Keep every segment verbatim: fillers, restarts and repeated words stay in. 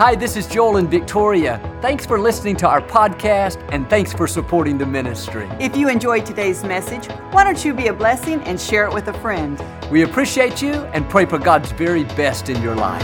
Hi, this is Joel and Victoria. Thanks for listening to our podcast, and thanks for supporting the ministry. If you enjoyed today's message, why don't you be a blessing and share it with a friend? We appreciate you and pray for God's very best in your life.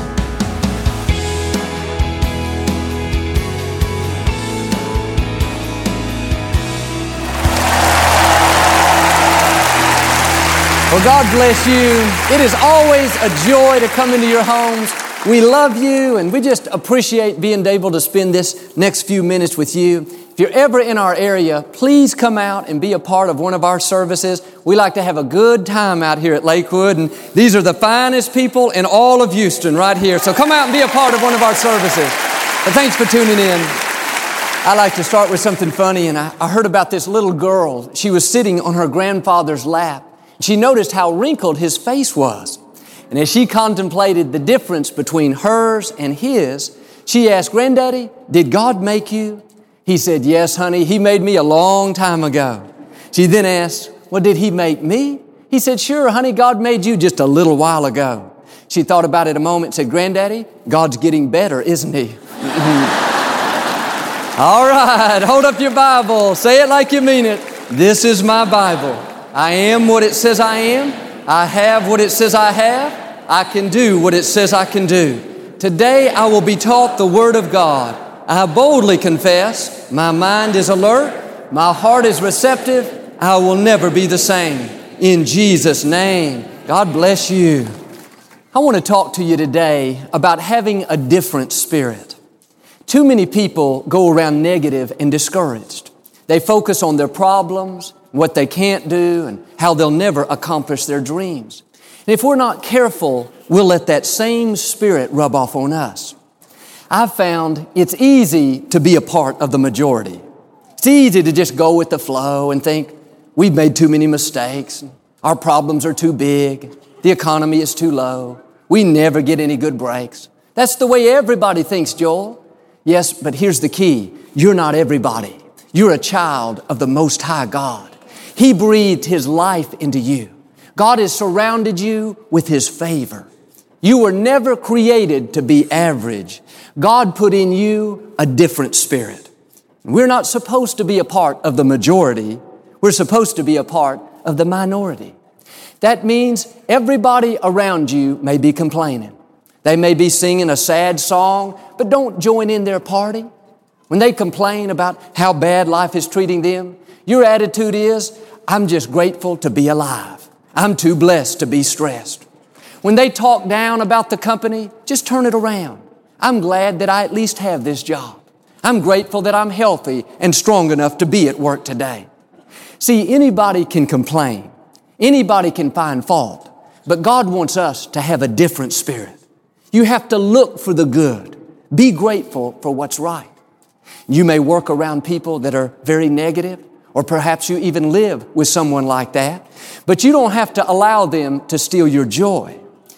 Well, God bless you. It is always a joy to come into your homes. We love you, and we just appreciate being able to spend this next few minutes with you. If you're ever in our area, please come out and be a part of one of our services. We like to have a good time out here at Lakewood, and these are the finest people in all of Houston right here. So come out and be a part of one of our services. But thanks for tuning in. I like to start with something funny, and I, I heard about this little girl. She was sitting on her grandfather's lap. She noticed how wrinkled his face was. And as she contemplated the difference between hers and his, she asked, "Granddaddy, did God make you?" He said, "Yes, honey, He made me a long time ago." She then asked, "Well, did He make me?" He said, "Sure, honey, God made you just a little while ago." She thought about it a moment and said, "Granddaddy, God's getting better, isn't He?" All right, hold up your Bible. Say it like you mean it. This is my Bible. I am what it says I am. I have what it says I have. I can do what it says I can do. Today I will be taught the Word of God. I boldly confess, my mind is alert, my heart is receptive, I will never be the same. In Jesus' name, God bless you. I want to talk to you today about having a different spirit. Too many people go around negative and discouraged. They focus on their problems, what they can't do, and how they'll never accomplish their dreams. And if we're not careful, we'll let that same spirit rub off on us. I've found it's easy to be a part of the majority. It's easy to just go with the flow and think we've made too many mistakes, our problems are too big, the economy is too low, we never get any good breaks. That's the way everybody thinks, Joel. Yes, but here's the key. You're not everybody. You're a child of the Most High God. He breathed His life into you. God has surrounded you with His favor. You were never created to be average. God put in you a different spirit. We're not supposed to be a part of the majority. We're supposed to be a part of the minority. That means everybody around you may be complaining. They may be singing a sad song, but don't join in their party. When they complain about how bad life is treating them, your attitude is, "I'm just grateful to be alive. I'm too blessed to be stressed." When they talk down about the company, just turn it around. "I'm glad that I at least have this job. I'm grateful that I'm healthy and strong enough to be at work today." See, anybody can complain. Anybody can find fault. But God wants us to have a different spirit. You have to look for the good. Be grateful for what's right. You may work around people that are very negative, or perhaps you even live with someone like that, but you don't have to allow them to steal your joy.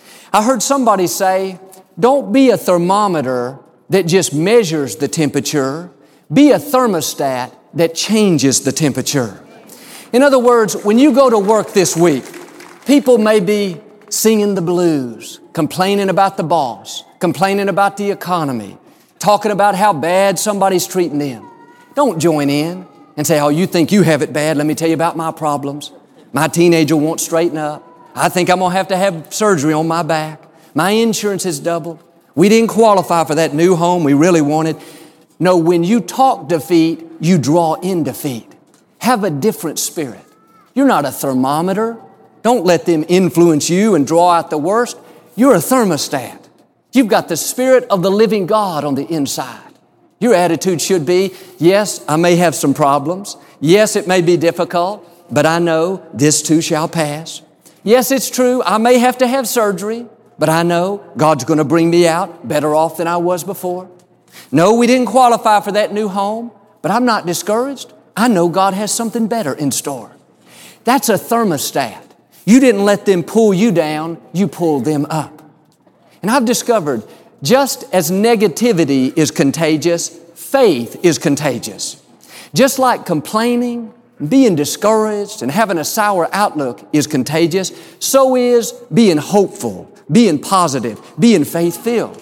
I heard somebody say, don't be a thermometer that just measures the temperature. Be a thermostat that changes the temperature. In other words, when you go to work this week, people may be singing the blues, complaining about the boss, complaining about the economy, talking about how bad somebody's treating them. Don't join in and say, "Oh, you think you have it bad. Let me tell you about my problems. My teenager won't straighten up. I think I'm going to have to have surgery on my back. My insurance is doubled. We didn't qualify for that new home we really wanted." No, when you talk defeat, you draw in defeat. Have a different spirit. You're not a thermometer. Don't let them influence you and draw out the worst. You're a thermostat. You've got the Spirit of the living God on the inside. Your attitude should be, yes, I may have some problems. Yes, it may be difficult, but I know this too shall pass. Yes, it's true, I may have to have surgery, but I know God's going to bring me out better off than I was before. No, we didn't qualify for that new home, but I'm not discouraged. I know God has something better in store. That's a thermostat. You didn't let them pull you down, you pulled them up. And I've discovered just as negativity is contagious, faith is contagious. Just like complaining, being discouraged, and having a sour outlook is contagious, so is being hopeful, being positive, being faith-filled.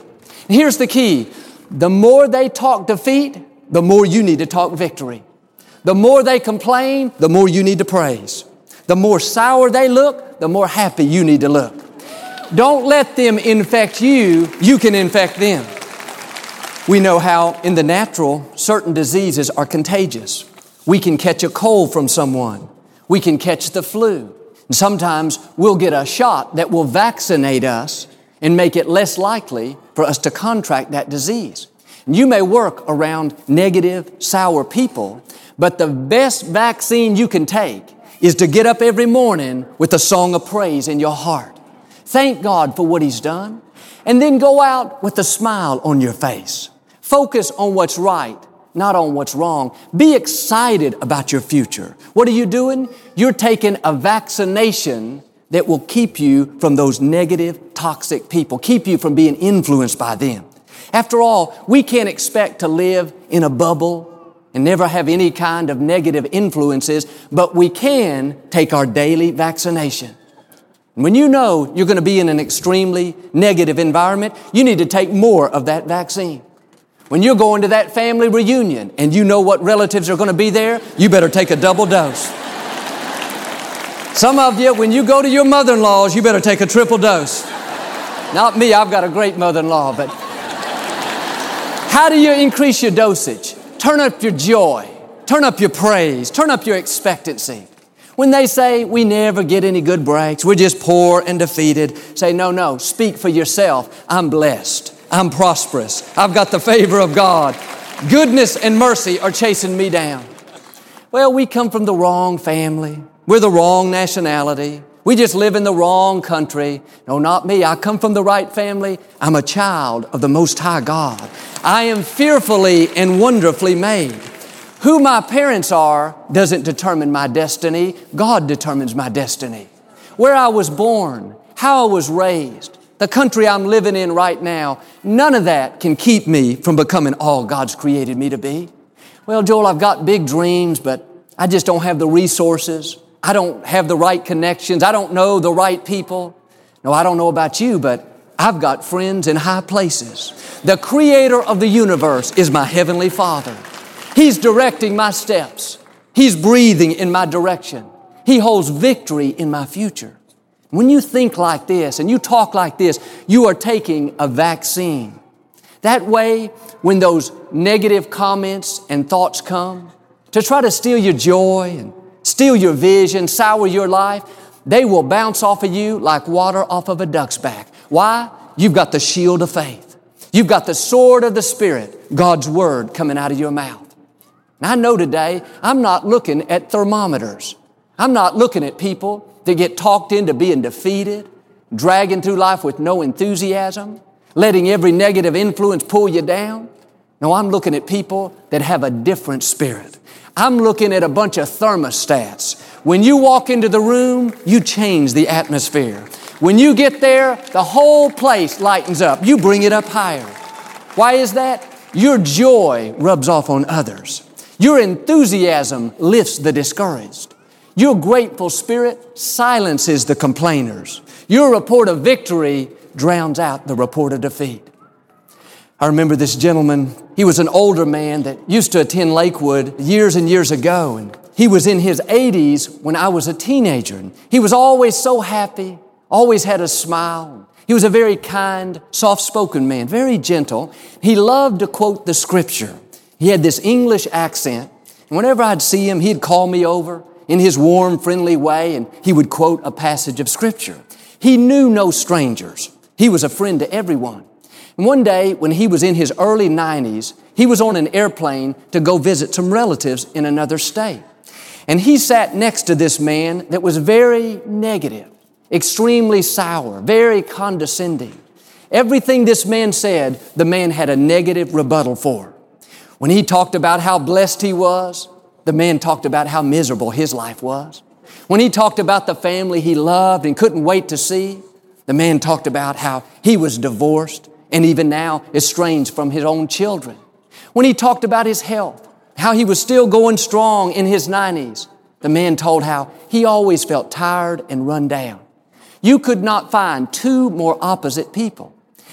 Here's the key. The more they talk defeat, the more you need to talk victory. The more they complain, the more you need to praise. The more sour they look, the more happy you need to look. Don't let them infect you. You can infect them. We know how in the natural, certain diseases are contagious. We can catch a cold from someone. We can catch the flu. And sometimes we'll get a shot that will vaccinate us and make it less likely for us to contract that disease. And you may work around negative, sour people, but the best vaccine you can take is to get up every morning with a song of praise in your heart. Thank God for what He's done, and then go out with a smile on your face. Focus on what's right, not on what's wrong. Be excited about your future. What are you doing? You're taking a vaccination that will keep you from those negative, toxic people, keep you from being influenced by them. After all, we can't expect to live in a bubble and never have any kind of negative influences, but we can take our daily vaccination. When you know you're going to be in an extremely negative environment, you need to take more of that vaccine. When you're going to that family reunion and you know what relatives are going to be there, you better take a double dose. Some of you, when you go to your mother-in-law's, you better take a triple dose. Not me, I've got a great mother-in-law, but how do you increase your dosage? Turn up your joy. Turn up your praise. Turn up your expectancy. When they say we never get any good breaks, we're just poor and defeated, say, no, no, speak for yourself. I'm blessed. I'm prosperous. I've got the favor of God. Goodness and mercy are chasing me down. Well, we come from the wrong family. We're the wrong nationality. We just live in the wrong country. No, not me. I come from the right family. I'm a child of the Most High God. I am fearfully and wonderfully made. Who my parents are doesn't determine my destiny. God determines my destiny. Where I was born, how I was raised, the country I'm living in right now, none of that can keep me from becoming all God's created me to be. Well, Joel, I've got big dreams, but I just don't have the resources. I don't have the right connections. I don't know the right people. No, I don't know about you, but I've got friends in high places. The Creator of the universe is my Heavenly Father. He's directing my steps. He's breathing in my direction. He holds victory in my future. When you think like this and you talk like this, you are taking a vaccine. That way, when those negative comments and thoughts come to try to steal your joy and steal your vision, sour your life, they will bounce off of you like water off of a duck's back. Why? You've got the shield of faith. You've got the sword of the Spirit, God's Word coming out of your mouth. And I know today, I'm not looking at thermometers. I'm not looking at people that get talked into being defeated, dragging through life with no enthusiasm, letting every negative influence pull you down. No, I'm looking at people that have a different spirit. I'm looking at a bunch of thermostats. When you walk into the room, you change the atmosphere. When you get there, the whole place lightens up. You bring it up higher. Why is that? Your joy rubs off on others. Your enthusiasm lifts the discouraged. Your grateful spirit silences the complainers. Your report of victory drowns out the report of defeat. I remember this gentleman. He was an older man that used to attend Lakewood years and years ago. And he was in his eighties when I was a teenager. And he was always so happy, always had a smile. He was a very kind, soft-spoken man, very gentle. He loved to quote the Scripture. He had this English accent. And whenever I'd see him, he'd call me over in his warm, friendly way, and he would quote a passage of Scripture. He knew no strangers. He was a friend to everyone. And one day, when he was in his early nineties, he was on an airplane to go visit some relatives in another state. And he sat next to this man that was very negative, extremely sour, very condescending. Everything this man said, the man had a negative rebuttal for. When he talked about how blessed he was, the man talked about how miserable his life was. When he talked about the family he loved and couldn't wait to see, the man talked about how he was divorced and even now estranged from his own children. When he talked about his health, how he was still going strong in his nineties, the man told how he always felt tired and run down. You could not find two more opposite people.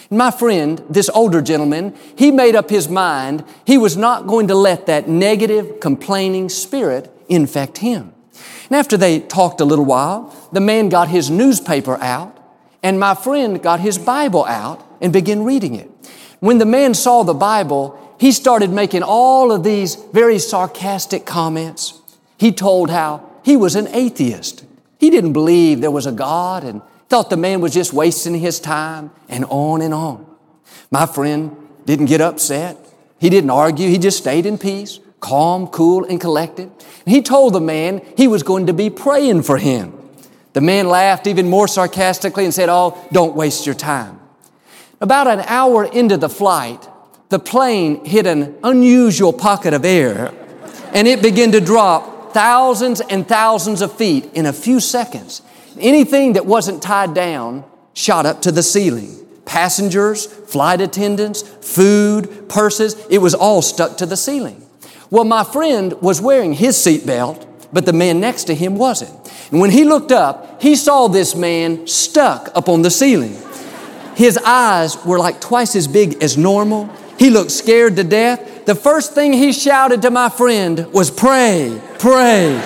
My friend, this older gentleman, he made up his mind he was not going to let that negative, complaining spirit infect him. And after they talked a little while, the man got his newspaper out, and my friend got his Bible out and began reading it. When the man saw the Bible, he started making all of these very sarcastic comments. He told how he was an atheist. He didn't believe there was a God and thought the man was just wasting his time, and on and on. My friend didn't get upset. He didn't argue. He just stayed in peace, calm, cool, and collected. And he told the man he was going to be praying for him. The man laughed even more sarcastically and said, "Oh, don't waste your time." About an hour into the flight, the plane hit an unusual pocket of air, and it began to drop thousands and thousands of feet in a few seconds. Anything that wasn't tied down shot up to the ceiling. Passengers, flight attendants, food, purses, it was all stuck to the ceiling. Well, my friend was wearing his seatbelt, but the man next to him wasn't. And when he looked up, he saw this man stuck up on the ceiling. His eyes were like twice as big as normal. He looked scared to death. The first thing he shouted to my friend was, "Pray, pray."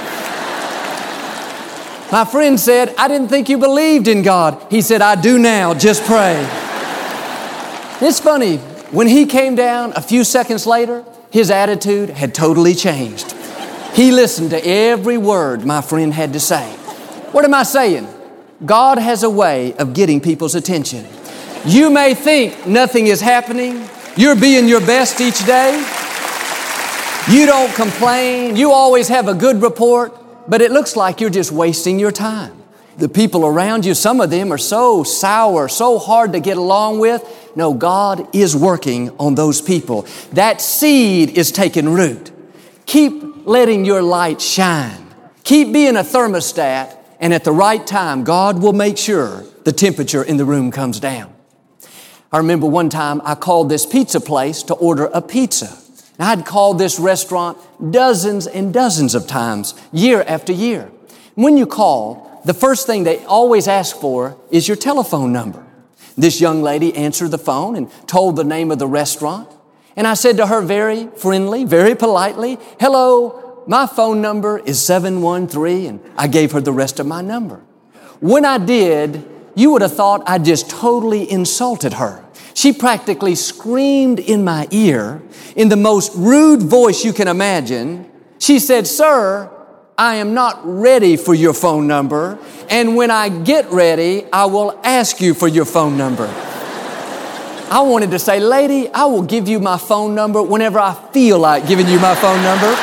My friend said, "I didn't think you believed in God." He said, "I do now, just pray." It's funny, when he came down a few seconds later, his attitude had totally changed. He listened to every word my friend had to say. What am I saying? God has a way of getting people's attention. You may think nothing is happening. You're being your best each day. You don't complain. You always have a good report. But it looks like you're just wasting your time. The people around you, some of them are so sour, so hard to get along with. No, God is working on those people. That seed is taking root. Keep letting your light shine. Keep being a thermostat, and at the right time, God will make sure the temperature in the room comes down. I remember one time I called this pizza place to order a pizza. I'd called this restaurant dozens and dozens of times, year after year. When you call, the first thing they always ask for is your telephone number. This young lady answered the phone and told the name of the restaurant. And I said to her very friendly, very politely, "Hello, my phone number is seven one three, and I gave her the rest of my number. When I did, you would have thought I just totally insulted her. She practically screamed in my ear in the most rude voice you can imagine. She said, "Sir, I am not ready for your phone number, and when I get ready, I will ask you for your phone number." I wanted to say, "Lady, I will give you my phone number whenever I feel like giving you my phone number.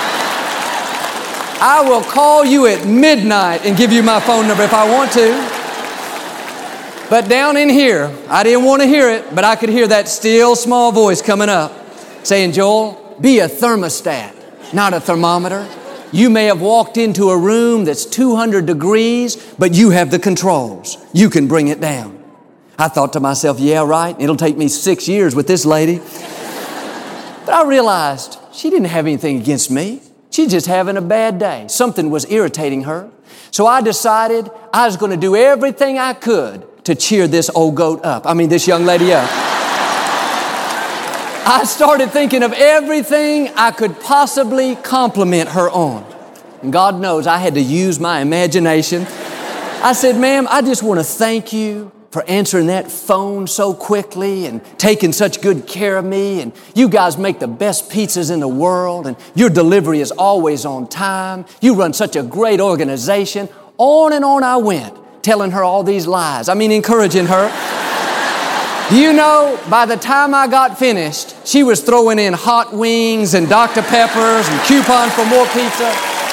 I will call you at midnight and give you my phone number if I want to." But down in here, I didn't want to hear it, but I could hear that still small voice coming up saying, "Joel, be a thermostat, not a thermometer. You may have walked into a room that's two hundred degrees, but you have the controls. You can bring it down." I thought to myself, yeah, right. It'll take me six years with this lady. But I realized she didn't have anything against me. She's just having a bad day. Something was irritating her. So I decided I was going to do everything I could to cheer this old goat up. I mean, this young lady up. I started thinking of everything I could possibly compliment her on. And God knows I had to use my imagination. I said, "Ma'am, I just want to thank you for answering that phone so quickly and taking such good care of me. And you guys make the best pizzas in the world. And your delivery is always on time. You run such a great organization." On and on I went, telling her all these lies. I mean, encouraging her. Do you know, by the time I got finished, she was throwing in hot wings and Doctor Peppers and coupons for more pizza.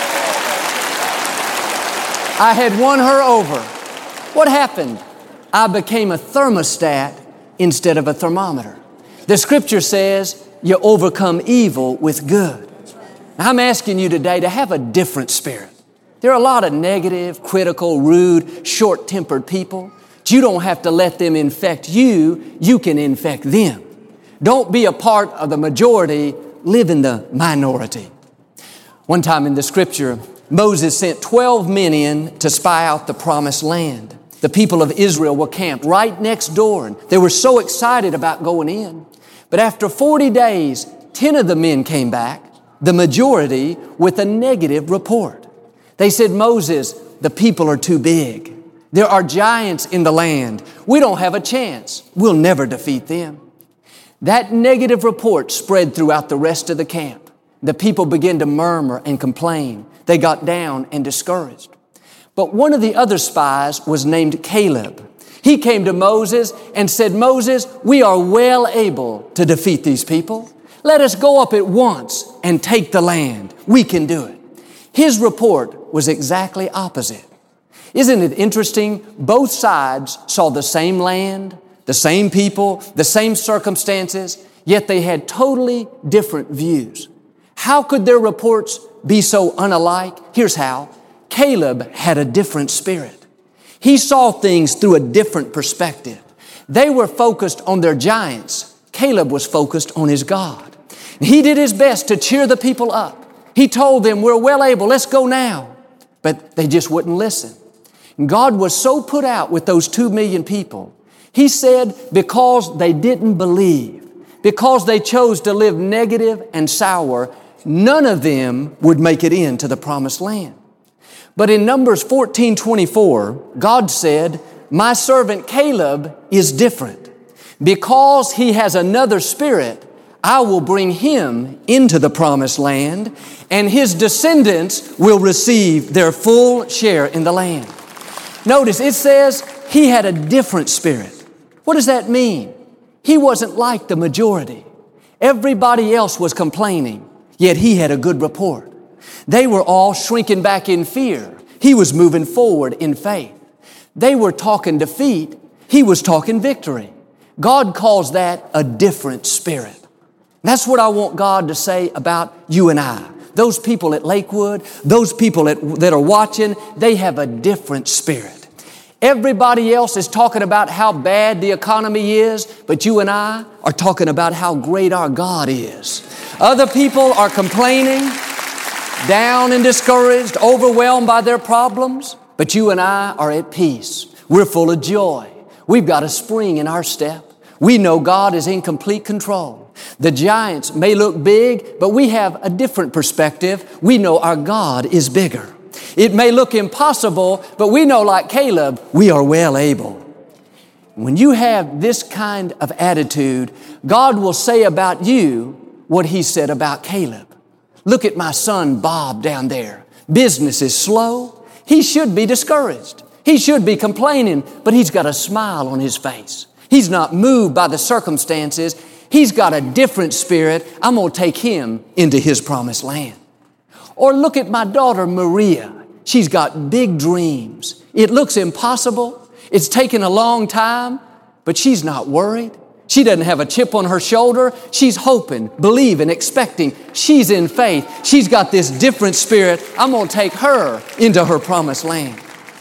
I had won her over. What happened? I became a thermostat instead of a thermometer. The scripture says you overcome evil with good. Now, I'm asking you today to have a different spirit. There are a lot of negative, critical, rude, short-tempered people. But you don't have to let them infect you. You can infect them. Don't be a part of the majority. Live in the minority. One time in the scripture, Moses sent twelve men in to spy out the promised land. The people of Israel were camped right next door, and they were so excited about going in. But after forty days, ten of the men came back, the majority with a negative report. They said, Moses, the people are too big. There are giants in the land. We don't have a chance. We'll never defeat them. That negative report spread throughout the rest of the camp. The people began to murmur and complain. They got down and discouraged. But one of the other spies was named Caleb. He came to Moses and said, Moses, we are well able to defeat these people. Let us go up at once and take the land. We can do it. His report was exactly opposite. Isn't it interesting? Both sides saw the same land, the same people, the same circumstances, yet they had totally different views. How could their reports be so unalike? Here's how. Caleb had a different spirit. He saw things through a different perspective. They were focused on their giants. Caleb was focused on his God. He did his best to cheer the people up. He told them, we're well able, let's go now. But they just wouldn't listen. God was so put out with those two million people. He said, because they didn't believe, because they chose to live negative and sour, none of them would make it into the promised land. But in Numbers fourteen twenty-four, God said, my servant Caleb is different. Because he has another spirit, I will bring him into the promised land, and his descendants will receive their full share in the land. Notice it says he had a different spirit. What does that mean? He wasn't like the majority. Everybody else was complaining, yet he had a good report. They were all shrinking back in fear. He was moving forward in faith. They were talking defeat. He was talking victory. God calls that a different spirit. That's what I want God to say about you and I. Those people at Lakewood, those people at, that are watching, they have a different spirit. Everybody else is talking about how bad the economy is, but you and I are talking about how great our God is. Other people are complaining, down and discouraged, overwhelmed by their problems, but you and I are at peace. We're full of joy. We've got a spring in our step. We know God is in complete control. The giants may look big, but we have a different perspective. We know our God is bigger. It may look impossible, but we know, like Caleb, we are well able. When you have this kind of attitude, God will say about you what He said about Caleb. Look at my son Bob down there. Business is slow. He should be discouraged. He should be complaining, but he's got a smile on his face. He's not moved by the circumstances. He's got a different spirit. I'm going to take him into His promised land. Or look at my daughter Maria. She's got big dreams. It looks impossible. It's taken a long time, but she's not worried. She doesn't have a chip on her shoulder. She's hoping, believing, expecting. She's in faith. She's got this different spirit. I'm going to take her into her promised land.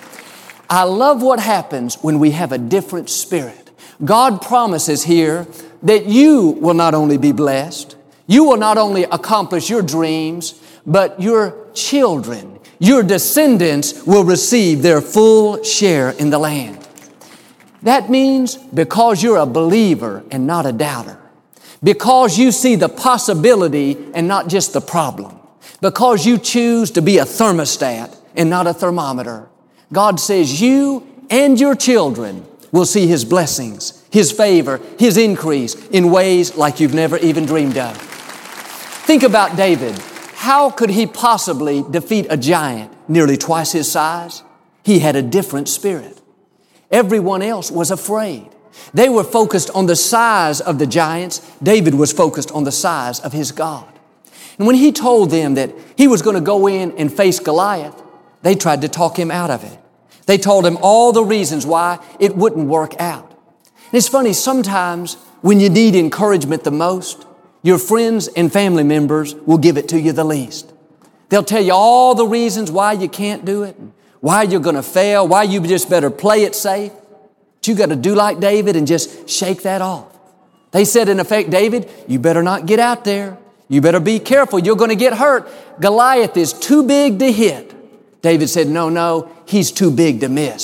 I love what happens when we have a different spirit. God promises here that you will not only be blessed, you will not only accomplish your dreams, but your children, your descendants will receive their full share in the land. That means because you're a believer and not a doubter, because you see the possibility and not just the problem, because you choose to be a thermostat and not a thermometer, God says you and your children will see His blessings, His favor, His increase in ways like you've never even dreamed of. Think about David. How could he possibly defeat a giant nearly twice his size? He had a different spirit. Everyone else was afraid. They were focused on the size of the giants. David was focused on the size of his God. And when he told them that he was going to go in and face Goliath, they tried to talk him out of it. They told him all the reasons why it wouldn't work out. And it's funny, sometimes when you need encouragement the most, your friends and family members will give it to you the least. They'll tell you all the reasons why you can't do it, why you're going to fail, why you just better play it safe. But you got to do like David and just shake that off. They said, in effect, David, you better not get out there. You better be careful. You're going to get hurt. Goliath is too big to hit. David said, no, no, he's too big to miss.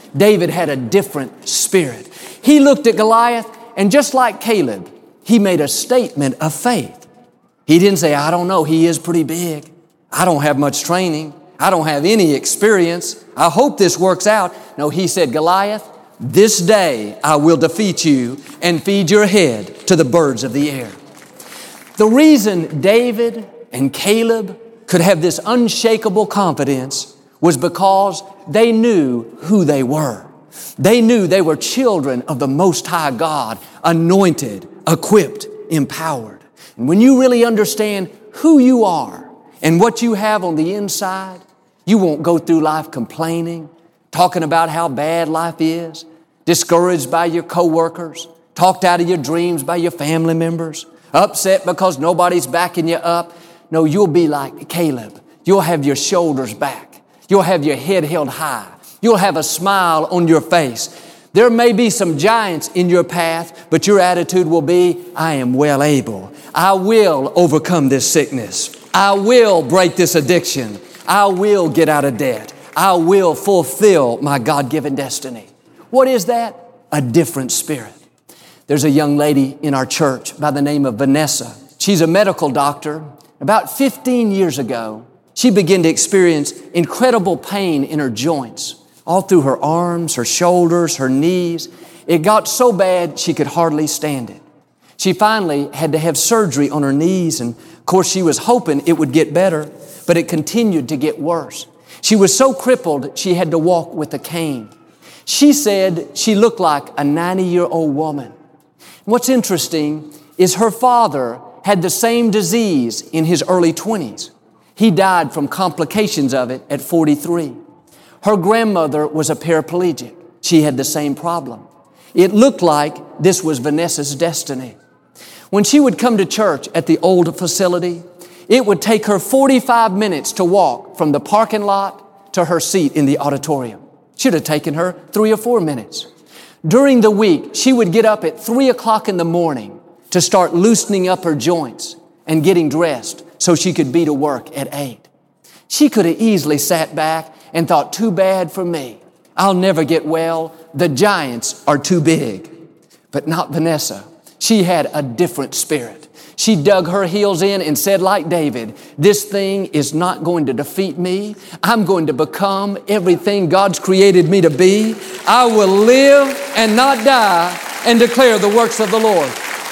David had a different spirit. He looked at Goliath, and just like Caleb, he made a statement of faith. He didn't say, I don't know, he is pretty big. I don't have much training. I don't have any experience. I hope this works out. No, he said, Goliath, this day I will defeat you and feed your head to the birds of the air. The reason David and Caleb could have this unshakable confidence was because they knew who they were. They knew they were children of the Most High God, anointed, equipped, empowered. And when you really understand who you are and what you have on the inside, you won't go through life complaining, talking about how bad life is, discouraged by your coworkers, talked out of your dreams by your family members, upset because nobody's backing you up. No, you'll be like Caleb. You'll have your shoulders back. You'll have your head held high. You'll have a smile on your face. There may be some giants in your path, but your attitude will be, I am well able. I will overcome this sickness. I will break this addiction. I will get out of debt. I will fulfill my God-given destiny. What is that? A different spirit. There's a young lady in our church by the name of Vanessa. She's a medical doctor. About fifteen years ago, she began to experience incredible pain in her joints, all through her arms, her shoulders, her knees. It got so bad she could hardly stand it. She finally had to have surgery on her knees, and of course she was hoping it would get better, but it continued to get worse. She was so crippled she had to walk with a cane. She said she looked like a ninety-year-old woman. What's interesting is her father had the same disease in his early twenties. He died from complications of it at forty-three. Her grandmother was a paraplegic. She had the same problem. It looked like this was Vanessa's destiny. When she would come to church at the old facility, it would take her forty-five minutes to walk from the parking lot to her seat in the auditorium. Should have taken her three or four minutes. During the week, she would get up at three o'clock in the morning to start loosening up her joints and getting dressed so she could be to work at eight. She could have easily sat back and thought, too bad for me. I'll never get well. The giants are too big. But not Vanessa. She had a different spirit. She dug her heels in and said, like David, this thing is not going to defeat me. I'm going to become everything God's created me to be. I will live and not die and declare the works of the Lord.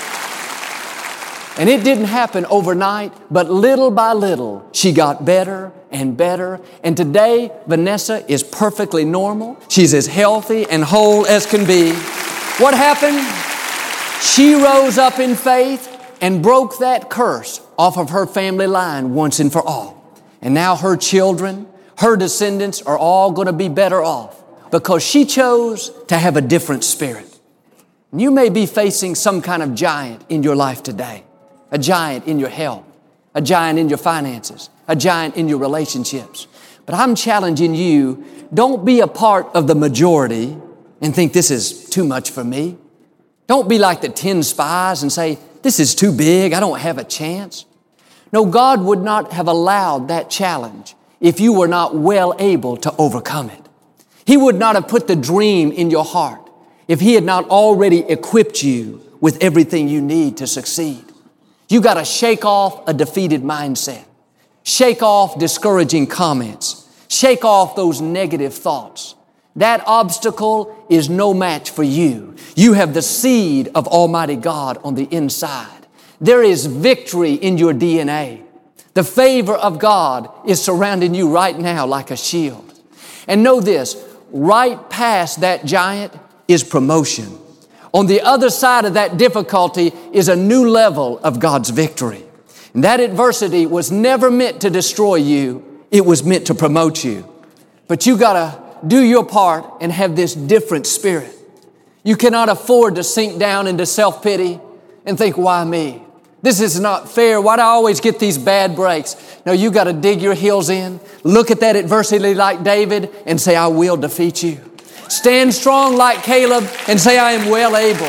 And it didn't happen overnight, but little by little, she got better and better. And today, Vanessa is perfectly normal. She's as healthy and whole as can be. What happened? She rose up in faith and broke that curse off of her family line once and for all. And now her children, her descendants are all going to be better off because she chose to have a different spirit. And you may be facing some kind of giant in your life today. A giant in your health, a giant in your finances, a giant in your relationships. But I'm challenging you, don't be a part of the majority and think this is too much for me. Don't be like the ten spies and say, this is too big, I don't have a chance. No, God would not have allowed that challenge if you were not well able to overcome it. He would not have put the dream in your heart if He had not already equipped you with everything you need to succeed. You got to shake off a defeated mindset. Shake off discouraging comments. Shake off those negative thoughts. That obstacle is no match for you. You have the seed of Almighty God on the inside. There is victory in your D N A. The favor of God is surrounding you right now like a shield. And know this, right past that giant is promotion. On the other side of that difficulty is a new level of God's victory. And that adversity was never meant to destroy you. It was meant to promote you. But you got to do your part and have this different spirit. You cannot afford to sink down into self-pity and think, why me? This is not fair. Why do I always get these bad breaks? No, you got to dig your heels in, look at that adversity like David and say, I will defeat you. Stand strong like Caleb and say, I am well able.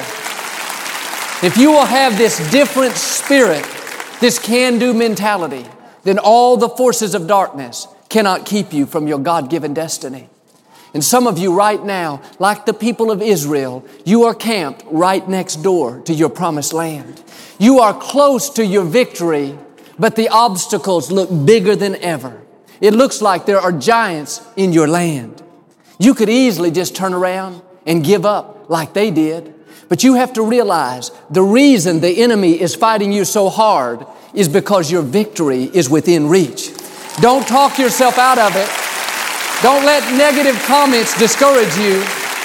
If you will have this different spirit, this can-do mentality, then all the forces of darkness cannot keep you from your God-given destiny. And some of you right now, like the people of Israel, you are camped right next door to your promised land. You are close to your victory, but the obstacles look bigger than ever. It looks like there are giants in your land. You could easily just turn around and give up like they did. But you have to realize the reason the enemy is fighting you so hard is because your victory is within reach. Don't talk yourself out of it. Don't let negative comments discourage you.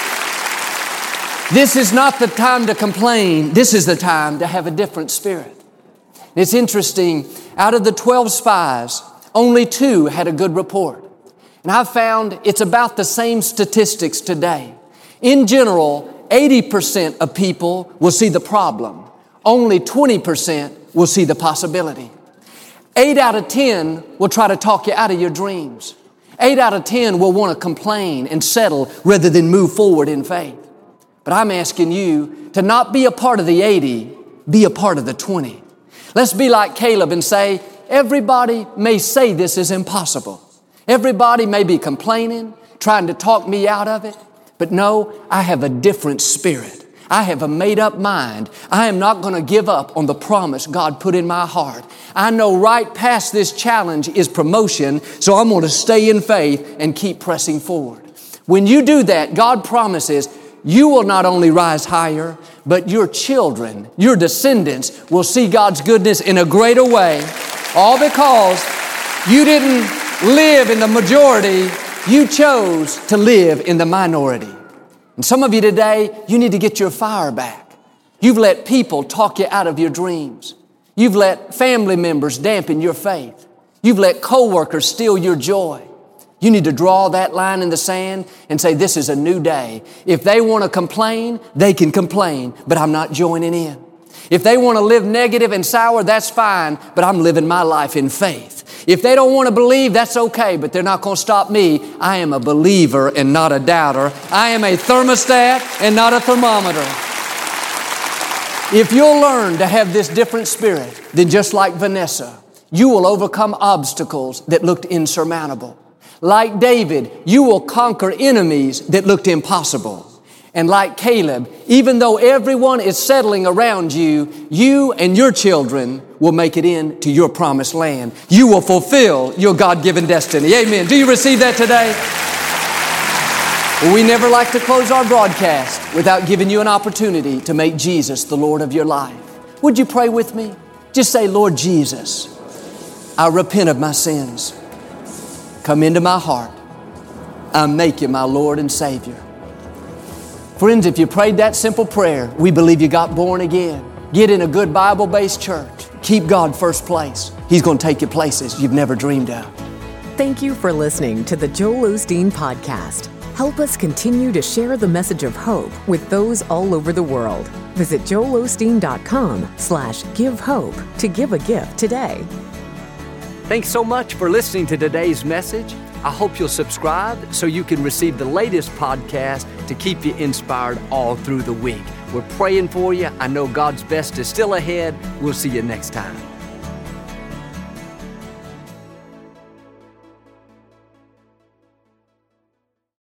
This is not the time to complain. This is the time to have a different spirit. It's interesting, out of the twelve spies, only two had a good report. And I've found it's about the same statistics today. In general, eighty percent of people will see the problem. Only twenty percent will see the possibility. Eight out of ten will try to talk you out of your dreams. Eight out of ten will want to complain and settle rather than move forward in faith. But I'm asking you to not be a part of the eighty, be a part of the twenty. Let's be like Caleb and say, everybody may say this is impossible. Everybody may be complaining, trying to talk me out of it. But no, I have a different spirit. I have a made-up mind. I am not going to give up on the promise God put in my heart. I know right past this challenge is promotion, so I'm going to stay in faith and keep pressing forward. When you do that, God promises you will not only rise higher, but your children, your descendants will see God's goodness in a greater way, all because you didn't live in the majority. You chose to live in the minority. And some of you today, you need to get your fire back. You've let people talk you out of your dreams. You've let family members dampen your faith. You've let coworkers steal your joy. You need to draw that line in the sand and say, this is a new day. If they want to complain, they can complain, but I'm not joining in. If they want to live negative and sour, that's fine, but I'm living my life in faith. If they don't want to believe, that's okay, but they're not going to stop me. I am a believer and not a doubter. I am a thermostat and not a thermometer. If you'll learn to have this different spirit, then just like Vanessa, you will overcome obstacles that looked insurmountable. Like David, you will conquer enemies that looked impossible. And like Caleb, even though everyone is settling around you, you and your children will make it into your promised land. You will fulfill your God-given destiny. Amen. Do you receive that today? Well, we never like to close our broadcast without giving you an opportunity to make Jesus the Lord of your life. Would you pray with me? Just say, Lord Jesus, I repent of my sins. Come into my heart. I make you my Lord and Savior. Friends, if you prayed that simple prayer, we believe you got born again. Get in a good Bible-based church. Keep God first place. He's going to take you places you've never dreamed of. Thank you for listening to the Joel Osteen Podcast. Help us continue to share the message of hope with those all over the world. Visit joelosteen.com slash give hope to give a gift today. Thanks so much for listening to today's message. I hope you'll subscribe so you can receive the latest podcast to keep you inspired all through the week. We're praying for you. I know God's best is still ahead. We'll see you next time.